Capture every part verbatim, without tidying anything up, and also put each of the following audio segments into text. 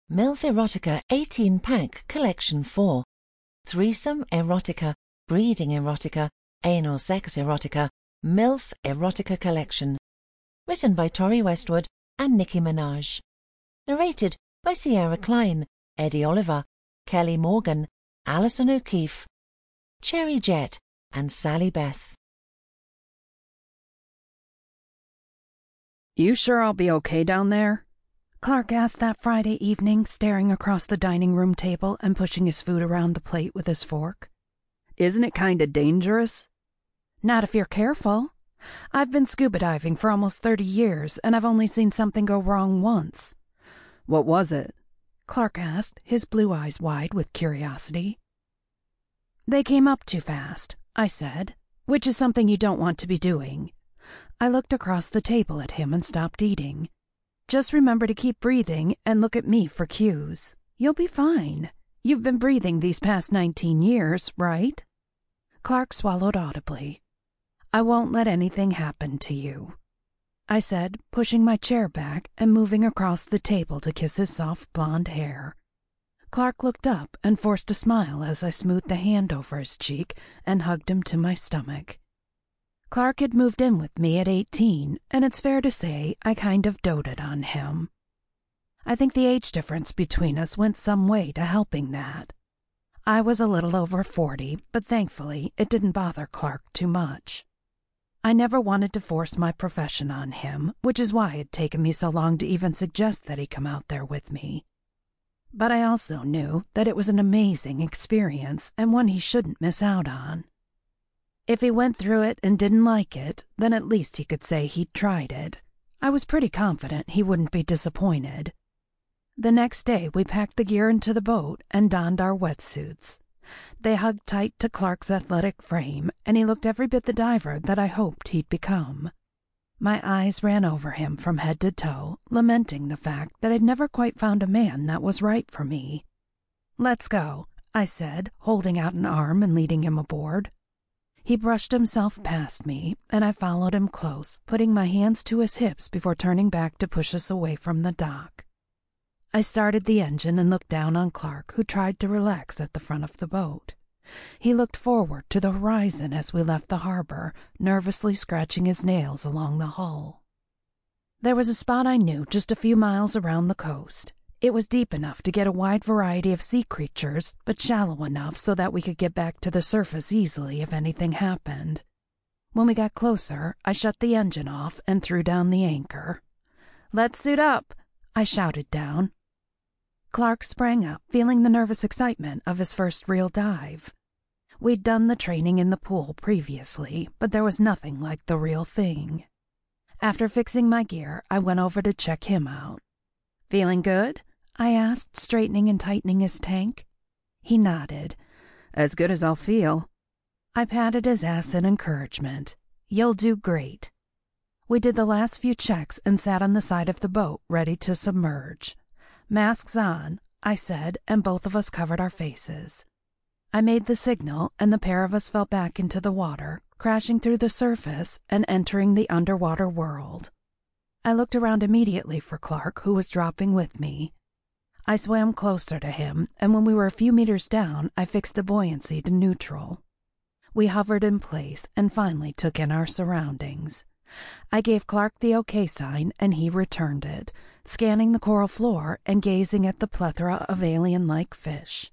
MILF Erotica eighteen pack Collection four. Threesome Erotica, Breeding Erotica, Anal Sex Erotica, MILF Erotica Collection. Written by Tori Westwood and Nicki Minaj. Narrated by Sierra Klein, Eddie Oliver, Kelly Morgan, Alison O'Keefe, Cherry Jet, and Sally Beth. You sure I'll be okay down there? Clark asked that Friday evening, staring across the dining room table and pushing his food around the plate with his fork. Isn't it kinda dangerous? Not if you're careful. I've been scuba diving for almost thirty years, and I've only seen something go wrong once. What was it? Clark asked, his blue eyes wide with curiosity. They came up too fast, I said, which is something you don't want to be doing. I looked across the table at him and stopped eating. Just remember to keep breathing and look at me for cues. You'll be fine. You've been breathing these past nineteen years, right? Clark swallowed audibly. I won't let anything happen to you, I said, pushing my chair back and moving across the table to kiss his soft blonde hair. Clark looked up and forced a smile as I smoothed a hand over his cheek and hugged him to my stomach. Clark had moved in with me at eighteen, and it's fair to say I kind of doted on him. I think the age difference between us went some way to helping that. I was a little over forty, but thankfully it didn't bother Clark too much. I never wanted to force my profession on him, which is why it had taken me so long to even suggest that he come out there with me. But I also knew that it was an amazing experience and one he shouldn't miss out on. If he went through it and didn't like it, then at least he could say he'd tried it. I was pretty confident he wouldn't be disappointed. The next day we packed the gear into the boat and donned our wetsuits. They hugged tight to Clark's athletic frame, and he looked every bit the diver that I hoped he'd become. My eyes ran over him from head to toe, lamenting the fact that I'd never quite found a man that was right for me. "Let's go," I said, holding out an arm and leading him aboard. He brushed himself past me, and I followed him close, putting my hands to his hips before turning back to push us away from the dock. I started the engine and looked down on Clark, who tried to relax at the front of the boat. He looked forward to the horizon as we left the harbor, nervously scratching his nails along the hull. There was a spot I knew just a few miles around the coast. It was deep enough to get a wide variety of sea creatures, but shallow enough so that we could get back to the surface easily if anything happened. When we got closer, I shut the engine off and threw down the anchor. "Let's suit up," I shouted down. Clark sprang up, feeling the nervous excitement of his first real dive. We'd done the training in the pool previously, but there was nothing like the real thing. After fixing my gear, I went over to check him out. "Feeling good?" I asked, straightening and tightening his tank. He nodded. "As good as I'll feel." I patted his ass in encouragement. "You'll do great." We did the last few checks and sat on the side of the boat, ready to submerge. "Masks on," I said, and both of us covered our faces. I made the signal, and the pair of us fell back into the water, crashing through the surface and entering the underwater world. I looked around immediately for Clark, who was dropping with me. I swam closer to him, and when we were a few meters down, I fixed the buoyancy to neutral. We hovered in place and finally took in our surroundings. I gave Clark the okay sign, and he returned it, scanning the coral floor and gazing at the plethora of alien-like fish.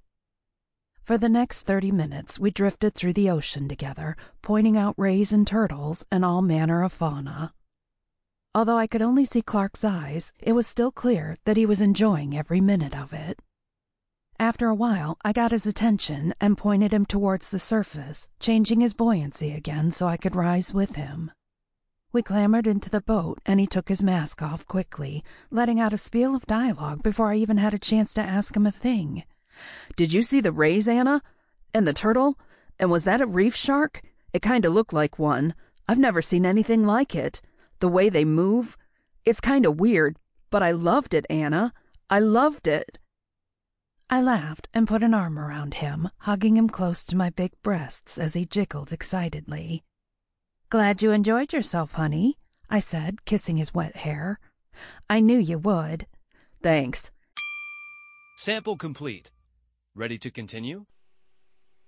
For the next thirty minutes, we drifted through the ocean together, pointing out rays and turtles and all manner of fauna. Although I could only see Clark's eyes, it was still clear that he was enjoying every minute of it. After a while, I got his attention and pointed him towards the surface, changing his buoyancy again so I could rise with him. We clambered into the boat, and he took his mask off quickly, letting out a spiel of dialogue before I even had a chance to ask him a thing. "Did you see the rays, Anna? And the turtle? And was that a reef shark? It kind of looked like one. I've never seen anything like it. The way they move. It's kind of weird, but I loved it, Anna. I loved it." I laughed and put an arm around him, hugging him close to my big breasts as he jiggled excitedly. "Glad you enjoyed yourself, honey," I said, kissing his wet hair. "I knew you would." "Thanks." Sample complete. Ready to continue?